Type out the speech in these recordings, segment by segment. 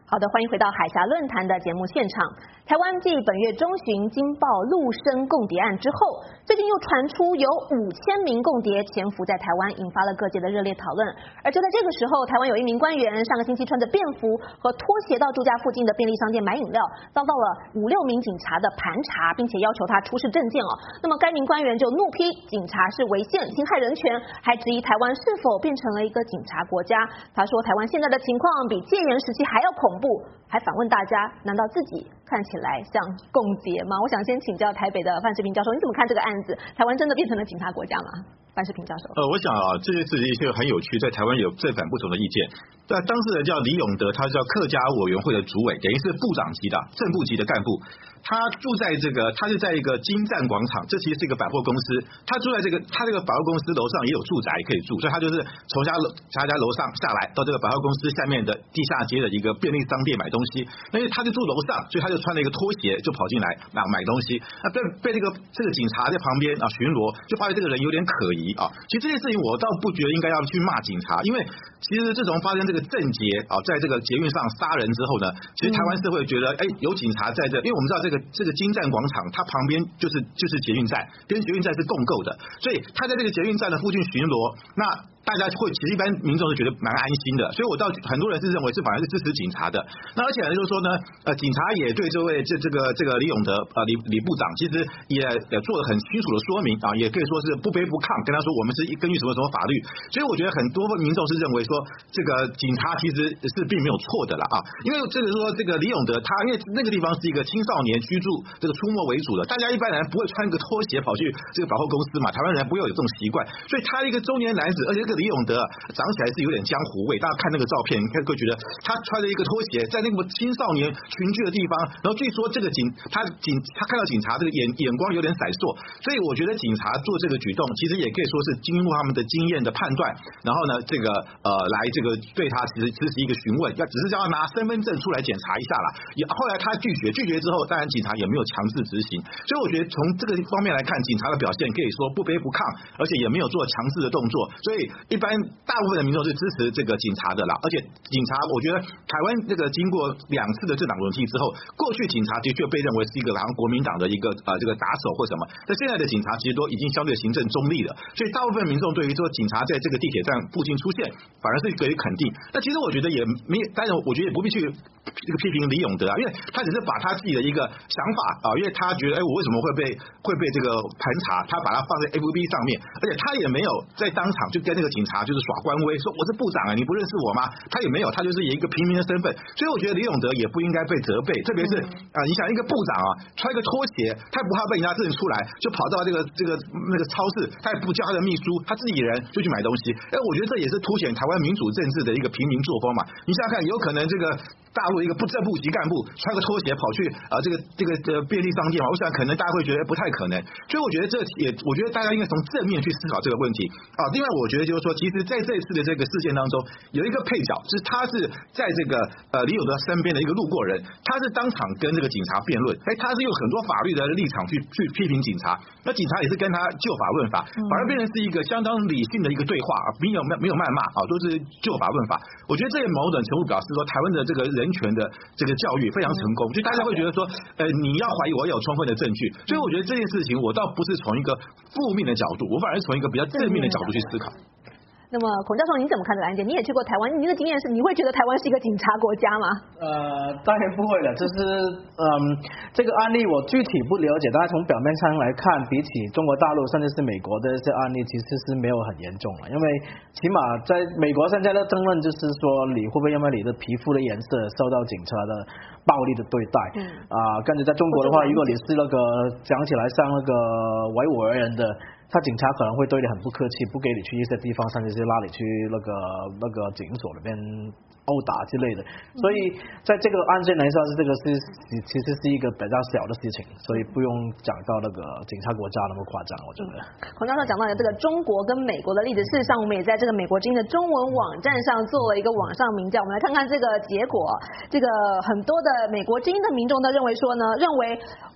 好的，欢迎回到海峡论坛的节目现场。台湾继本月中旬惊爆陆生共谍案之后，最近又传出有5000名共谍潜伏在台湾，引发了各界的热烈讨论。而就在这个时候，台湾有一名官员上个星期穿着便服和拖鞋到住家附近的便利商店买饮料，遭到了5、6名警察的盘查，并且要求他出示证件哦。那么该名官员就怒批警察是违宪、侵害人权，还质疑台湾是否变成了一个警察国家。他说台湾现在的情况比戒严时期还要恐怖，还反问大家，难道自己看起来像共谍吗？我想先请教台北的范世平教授，你怎么看这个案子？台湾真的变成了警察国家吗？范世平教授， 我想啊，这件事情很有趣，在台湾有正反不同的意见。那当事人叫李永德，他是叫客家委员会的主委，等于是部长级的正部级的干部。他是在一个金站广场，这其实是一个百货公司。他住在他这个百货公司楼上也有住宅可以住，所以他就是从他家楼上下来到这个百货公司下面的地下街的一个便利商店买东西。因为他就住楼上，所以他就穿了一个拖鞋就跑进来买东西。那被这个警察在旁边巡逻，就发现这个人有点可疑啊。其实这件事情我倒不觉得应该要去骂警察，因为其实自从发生这个郑捷在这个捷运上杀人之后呢，其实台湾社会觉得有警察在这，因为我们知道这个金站广场，它旁边就是捷运站，跟捷运站是共构的，所以他在这个捷运站的附近巡逻，那大家其实一般民众是觉得蛮安心的，所以很多人是认为反而是支持警察的。那而且就是说呢，警察也对这位这个李永德李部长其实也做了很清楚的说明也可以说是不卑不亢，跟他说我们是根据什么法律。所以我觉得很多民众是认为说这个警察其实是并没有错的了因为这个说这个李永德他因为那个地方是一个青少年居住这个出没为主的，大家一般人不会穿个拖鞋跑去这个百货公司嘛，台湾人不会有这种习惯，所以他一个中年男子，而且这个李永德长起来是有点江湖味，大家看那个照片，你会觉得他穿着一个拖鞋在那个青少年群聚的地方，然后据说这个他看到警察这个眼光有点闪烁，所以我觉得警察做这个举动，其实也可以说是经过他们的经验的判断，然后呢来对他其实是一个询问，只是叫他拿身份证出来检查一下啦。后来他拒绝之后，当然警察也没有强制执行，所以我觉得从这个方面来看，警察的表现可以说不卑不亢，而且也没有做强制的动作，所以一般大部分的民众是支持这个警察的啦。而且警察，我觉得台湾经过2次的政党轮替之后，过去警察的确被认为是一个好像国民党的一个这个打手或什么，但现在的警察其实都已经相对行政中立了，所以大部分民众对于说警察在这个地铁站附近出现，反而是给予肯定。但其实我觉得也没，当然我觉得也不必去批评李永德因为他只是把他自己的一个想法因为他觉得我为什么会被这个盘查，他把它放在 FB 上面，而且他也没有在当场就跟那个警察就是耍官威，说我是部长你不认识我吗？他也没有，他就是以一个平民的身份，所以我觉得李永德也不应该被责备，特别是你想一个部长穿一个拖鞋，他也不怕被人家认出来，就跑到那个超市，他也不叫他的秘书，他自己人就去买东西。我觉得这也是凸显台湾民主政治的一个平民作风嘛。你想想看，有可能这个大陆一个正部级干部穿个拖鞋跑去这个便利商店嘛，我想可能大家会觉得不太可能，所以我觉得我觉得大家应该从正面去思考这个问题另外我觉得就是说，其实在这一次的这个事件当中，有一个配角，就是他是在这个李永德身边的一个路过人，他是当场跟这个警察辩论，他是用很多法律的立场去批评警察，那警察也是跟他就法论法，反而变成是一个相当理性的一个对话没有谩骂都是就法论法。我觉得这也某种程度表示说，台湾的这个人权的这个教育非常成功，就大家会觉得说你要怀疑我有充分的证据，所以我觉得这件事情我倒不是从一个负面的角度，我反而是从一个比较正面的角度去思考。 那么孔教授你怎么看这个案件？你也去过台湾，你的经验是你会觉得台湾是一个警察国家吗？ 当然不会了，就是这个案例我具体不了解，但是从表面上来看，比起中国大陆甚至是美国的这些案例，其实是没有很严重了。因为起码在美国现在的争论就是说，你会不会因为你的皮肤的颜色受到警察的暴力的对待跟着在中国的话，如果你是讲起来像维吾尔人的，他警察可能会对你很不客气，不给你去一些地方，甚至是拉你去那个警所里面殴打之类的。所以在这个案件来说，这个其实是一个比较小的事情，所以不用讲到那个警察国家那么夸张，我觉得。 孔教授讲到的这个中国跟美国的例子，事实上我们也在这个美国之音的中文网站上做了一个网上民调，我们来看看这个结果。这个很多的美国之音的民众都认为说呢，认为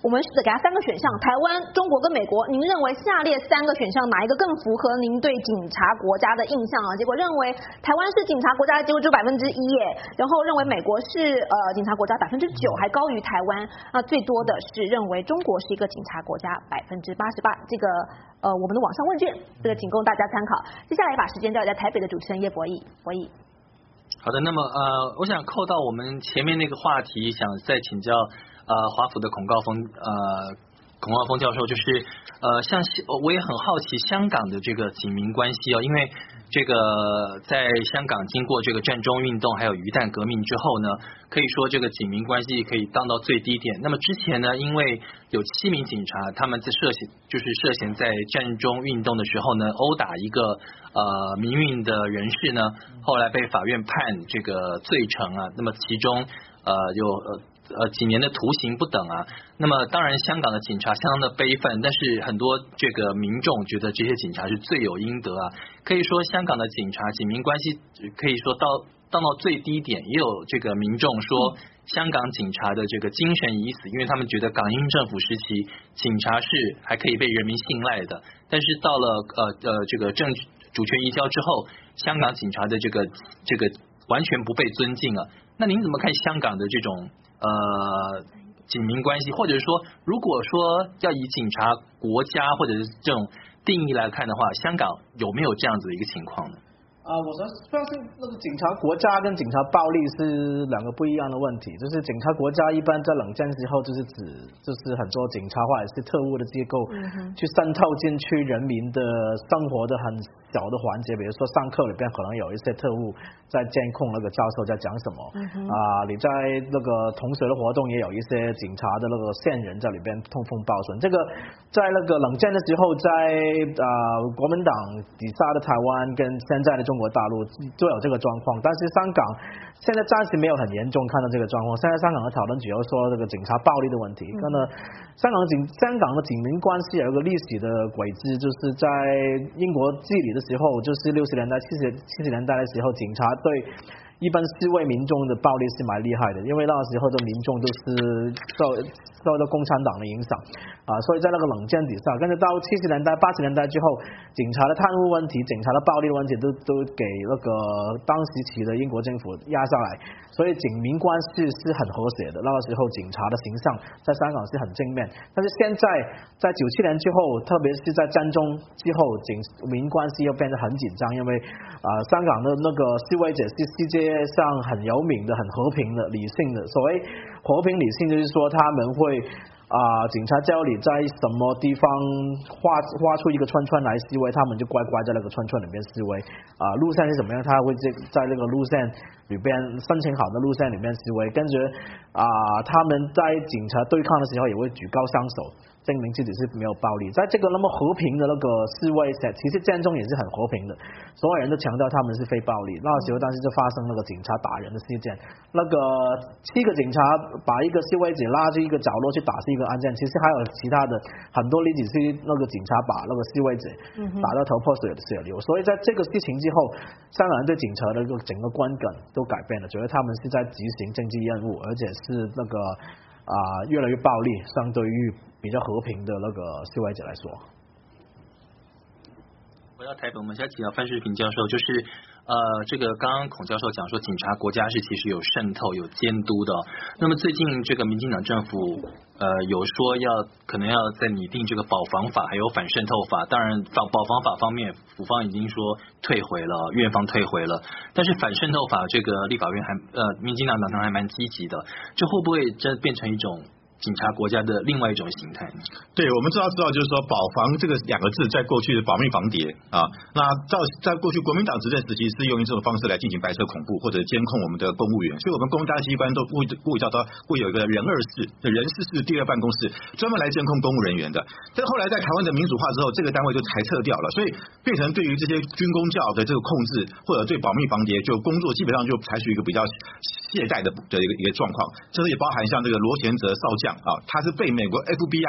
我们试着给他3个选项，台湾、中国跟美国，您认为下列3个选项哪一个更符合您对警察国家的印象啊？结果认为台湾是警察国家的结果只有1%耶，然后认为美国是警察国家9%，还高于台湾。那最多的是认为中国是一个警察国家88%。这个我们的网上问卷，这个仅供大家参考。接下来把时间交给在台北的主持人叶博弈。 好的，那么我想扣到我们前面那个话题，想再请教华府的孔誥烽教授，就是像我也很好奇香港的这个警民关系因为这个在香港经过这个占中运动还有鱼蛋革命之后呢，可以说这个警民关系可以降到最低点。那么之前呢，因为有7名警察他们在涉嫌在占中运动的时候呢，殴打一个民运的人士呢，后来被法院判这个罪成啊。那么其中有几年的徒刑不等啊。那么当然香港的警察相当的悲愤，但是很多这个民众觉得这些警察是罪有应得啊。可以说香港的警察警民关系可以说到最低点，也有这个民众说香港警察的这个精神已死，因为他们觉得港英政府时期警察是还可以被人民信赖的，但是到了这个主权移交之后，香港警察的这个完全不被尊敬了。那您怎么看香港的这种警民关系，或者说如果说要以警察国家或者是这种定义来看的话，香港有没有这样子的一个情况呢？ 我相信那个警察国家跟警察暴力是2个不一样的问题。就是警察国家一般在冷战之后就是很多警察或者是特务的机构去渗透进去人民的生活的很小的环节，比如说上课里边可能有一些特务在监控那个教授在讲什么你在那个同学的活动也有一些警察的那个线人在里边通风报信。这个在那个冷战的时候，在国民党底下的台湾跟现在的中国大陆都有这个状况，但是香港现在暂时没有很严重看到这个状况。现在香港的讨论主要说这个警察暴力的问题。那么香港的警民关系有一个历史的轨迹，就是在英国治理的时候，就是60年代70年代的时候，警察对一般示威民众的暴力是蛮厉害的，因为那时候的民众都是受到共产党的影响所以在那个冷战底下，跟着到70年代80年代之后，警察的贪污问题、警察的暴力的问题都给那个当时期的英国政府压下来，所以警民关系是很和谐的。那个时候警察的形象在香港是很正面，但是现在在97年之后，特别是在战中之后，警民关系又变得很紧张，因为香港的那个示威者是世界上很有名的、很和平的、理性的。所谓和平理性，就是说他们会警察叫你在什么地方画出一个圈圈来示威，他们就乖乖在那个圈圈里面示威路线是怎么样，他会在那个路线里边申请好的路线里面示威，跟着他们在警察对抗的时候也会举高双手，证明自己是没有暴力。在这个那么和平的那个示威，其实战中也是很和平的，所有人都强调他们是非暴力。那时候但是就发生那个警察打人的事件，那个7个警察把一个示威者拉去一个角落去打是一个案件，其实还有其他的很多例子是那个警察把那个示威者打到头破血流。所以在这个事情之后，香港人对警察的整个观感都改变了，觉得他们是在执行政治任务，而且是那个越来越暴力，相对于比较和平的那个示威者来说。 回到台北，我们现在请到范世平教授，就是这个刚刚孔教授讲说，警察国家是其实有渗透、有监督的那么最近这个民进党政府有说可能要再拟定这个保防法，还有反渗透法。当然保防法方面，府方已经说退回了，院方退回了。但是反渗透法这个立法院民进党党团还蛮积极的，这会不会真变成一种警察国家的另外一种形态呢？ 对，我们知道就是说保防这个2个字在过去的保密防谍那在过去国民党执政时期是用这种方式来进行白色恐怖或者监控我们的公务员，所以我们公家机关都会叫到会有一个人事室第2办公室专门来监控公务人员的。但是后来在台湾的民主化之后，这个单位就裁撤掉了，所以变成对于这些军公教的这个控制或者对保密防谍就工作基本上就采取一个比较懈怠的一个状况，这也包含像这个罗贤哲少将他是被美国 FBI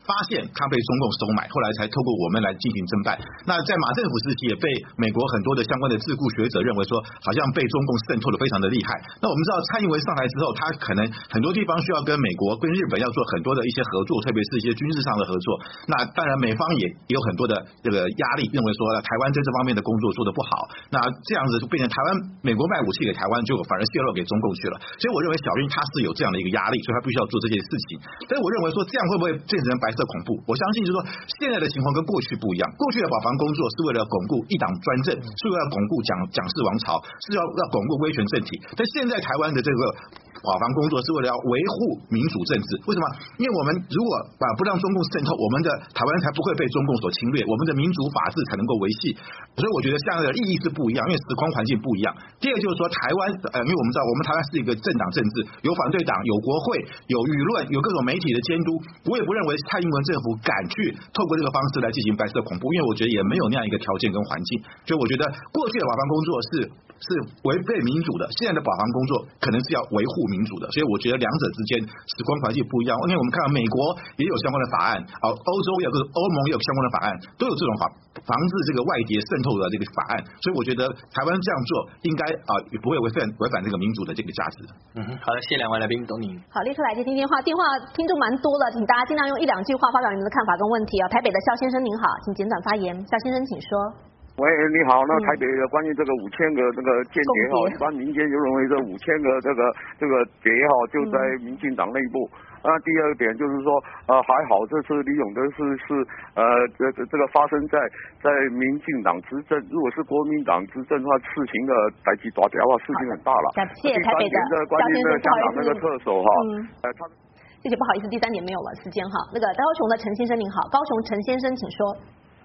发现他被中共收买，后来才透过我们来进行侦办。那在马政府时期也被美国很多的相关的智库学者认为说，好像被中共渗透的非常的厉害。那我们知道蔡英文上台之后，他可能很多地方需要跟美国、跟日本要做很多的一些合作，特别是一些军事上的合作。那当然美方也有很多的这个压力，认为说台湾在这方面的工作做得不好，那这样子就变成台湾美国卖武器给台湾，就反而泄露给中共去了。所以我认为小英他是有这样的一个压力，所以他必须要做这件事情。但是我认为说这样会不会变成白色恐怖？我相信就是说现在的情况跟过去不一样，过去的保防工作是为了巩固一党专政，是为了巩固蒋氏王朝，是要巩固威权政体。但现在台湾的这个保防工作是为了要维护民主政治。为什么？因为我们如果不让中共渗透，我们的台湾才不会被中共所侵略，我们的民主法治才能够维系。所以我觉得这样的意义是不一样，因为时空环境不一样。第二个就是说台湾因为我们知道我们台湾是一个政党政治，有反对党，有国会，有舆论，有各种媒体的监督。我也不认为蔡英文政府敢去透过这个方式来进行白色恐怖，因为我觉得也没有那样一个条件跟环境。所以我觉得过去的保防工作是违背民主的，现在的保防工作可能是要维护民主的。所以我觉得两者之间时空环境不一样。因为我们看到美国也有相关的法案，欧洲也有欧盟也有相关的法案，都有这种防治这个外谍渗透的这个法案。所以我觉得台湾这样做应该也不会违反这个民主的这个价值。 好的，谢谢两位来宾，董宁。 好，立刻来接听电话，听众蛮多的，请大家尽量用1-2句话发表你们的看法跟问题台北的肖先生您好，请简短发言。肖先生请说。 喂，你好，那台北的关于这个5000个这个间谍一般民间就认为这5000个这个谍就在民进党内部。第二点就是说，还好这次李永得是这个发生在民进党执政，如果是国民党执政的话，事情的代际大条话，事情很大了。 谢谢台北的关于香港那个特首谢谢，不好意思，第3点没有了时间哈。那个高雄的陈先生您好，高雄陈先生请说。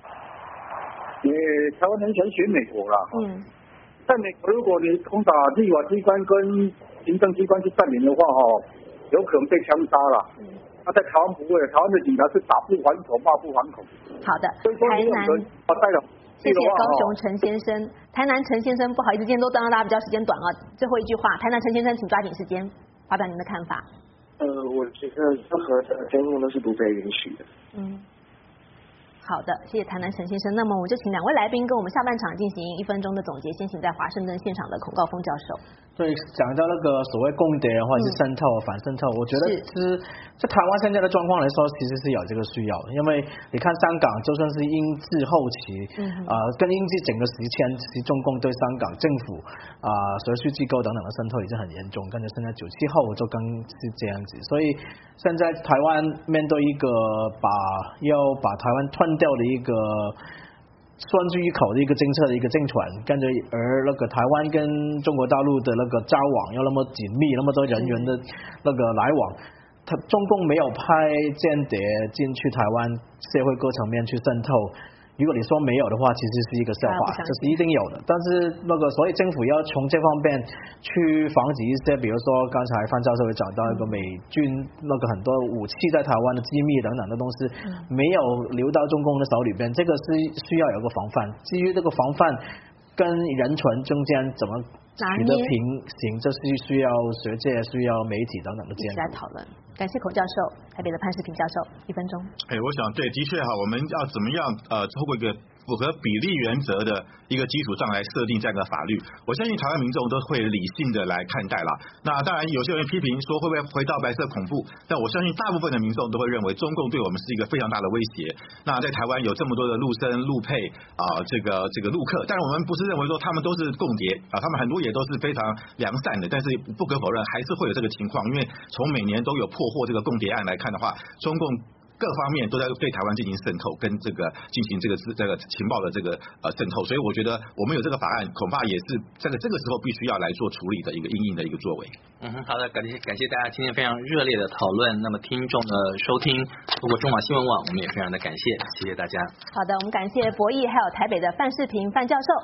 台湾人选美国啦，在美国如果你攻打立法机关跟行政机关去占领的话，有可能被枪杀了。那在台湾不会，台湾的警察是打不还口，骂不还口。 好的，台南，谢谢高雄陈先生，台南陈先生，不好意思，今天都让大家比较时间短最后一句话，台南陈先生，请抓紧时间发表您的看法。 我觉得任何的争论都是不被允许的。 好的，谢谢台南陈先生。那么我就请2位来宾跟我们下半场进行1分钟的总结。先请在华盛顿现场的孔诰峰教授。 对，讲到那个所谓共谍或者是渗透、反渗透，我觉得在台湾现在的状况来说，其实是有这个需要的。因为你看香港，就算是英治后期，跟英治整个时期中共对香港政府所需机构等等的渗透已经很严重，跟着现在97后就更是这样子。所以现在台湾面对一个要把台湾吞掉的一个算是一口的一个政策的一个政权，跟着而那个台湾跟中国大陆的那个交往又那么紧密，那么多人员的那个来往，中共没有派间谍进去台湾社会各层面去渗透。如果你说没有的话，其实是一个笑话，这是一定有的。但是所以政府要从这方面去防止一些，比如说刚才范教授也讲到一个美军很多武器在台湾的机密等等的东西没有流到中共的手里边，这个是需要有个防范。至于这个防范跟人权中间怎么取得平行，这是需要学界、需要媒体等等的监督。 一起来讨论。感谢孔教授，台北的潘世平教授，1分钟。 我想对，的确我们要怎么样透过一个符合比例原则的一个基础上来设定这样的法律，我相信台湾民众都会理性的来看待啦。那当然有些人批评说会不会回到白色恐怖，但我相信大部分的民众都会认为中共对我们是一个非常大的威胁。那在台湾有这么多的陆生陆配这个陆客，但是我们不是认为说他们都是共谍他们很多也都是非常良善的，但是不可否认还是会有这个情况，因为从每年都有破获这个共谍案来看的话，中共各方面都在对台湾进行渗透，跟这个进行这个情报的这个渗透，所以我觉得我们有这个法案，恐怕也是这个时候必须要来做处理的一个因应的一个作为。 好的，感谢大家今天非常热烈的讨论。那么听众的收听，通过中华新闻网，我们也非常的感谢，谢谢大家。 好的，我们感谢博弈还有台北的范世平范教授。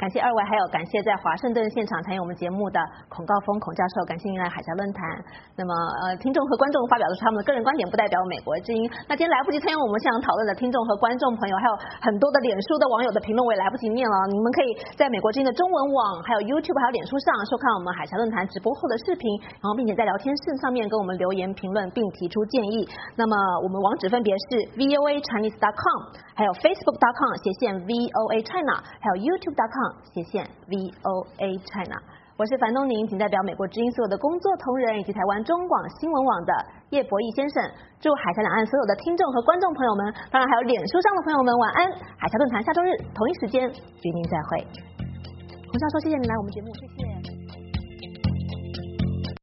感谢二位，还有感谢在华盛顿现场参与我们节目的孔诰峰孔教授，感谢您来海峡论坛。那么听众和观众发表的是他们的个人观点，不代表美国之音。那今天来不及参与我们现场讨论的听众和观众朋友，还有很多的脸书的网友的评论，我也来不及念了。你们可以在美国之音的中文网、还有 YouTube 还有脸书上收看我们海峡论坛直播后的视频，然后并且在聊天室上面跟我们留言评论并提出建议。那么我们网址分别是 voachinese.com， 还有 facebook.com/VOA China， 还有 youtube.com/VOA China。我是樊东宁，仅代表美国之音所有的工作同仁以及台湾中广新闻网的叶博义先生，祝海峡两岸所有的听众和观众朋友们，当然还有脸书上的朋友们晚安。海峡论坛下周日同一时间与您再会。洪教授，谢谢您来我们节目，谢谢。